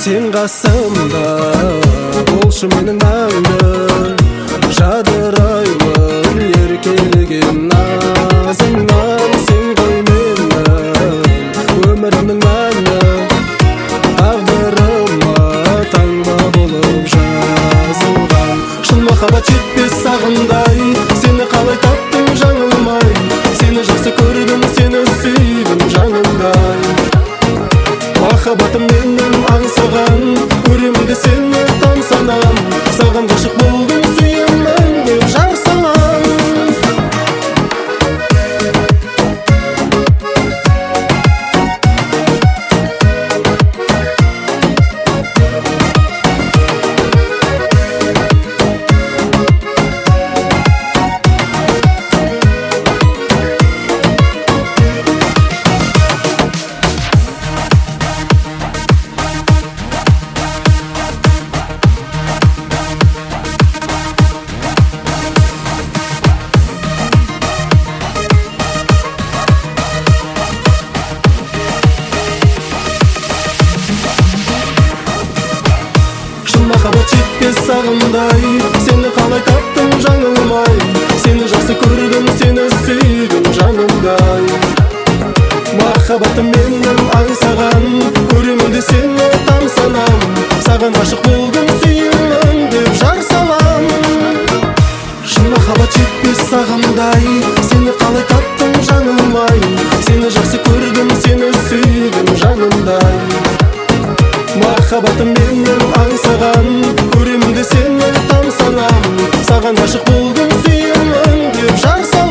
Сен қасымда болшы менің мәңгі, жадыраймын еркелеген назыңнан. Сен ғой менің өмірімнің мәні, тағдырыма таңба болып жазылған. Шын махаббат жетпес сағындай, сені қалай таптым жаңылмай. Сені жақсы көрдім, сені сүйдім жанымдай. Махаббатым менің аңсаған, көремін сені тамсанам. Саған ғашық болдым, сүйемін деп жар салам. Махаббат жетпес сағымдай, сені қалай таптым жаңылмай. Сені жақсы көрдім, сені сүйдім жанымдай. Махаббатым менің аңсаған, көремін сені тамсанам. Саған ғашық болдым, сүйемін деп жар салам. Шын махаббат жетпес сағымдай, сені қалай таптым жаңылмай. Сені жақсы көрдім, сені сүйдім жанымдай. Махаббатым менің аңсаған, көремін сені тамсанам. Саған ғашық болдым, сүйемін деп жар салам.